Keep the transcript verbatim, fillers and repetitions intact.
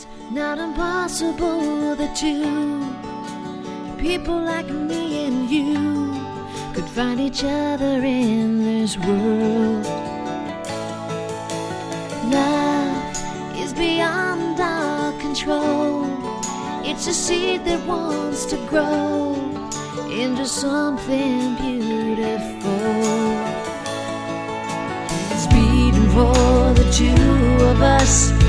It's not impossible that two people like me and you could find each other in this world. Love is beyond our control. It's a seed that wants to grow into something beautiful. It's beating for the two of us.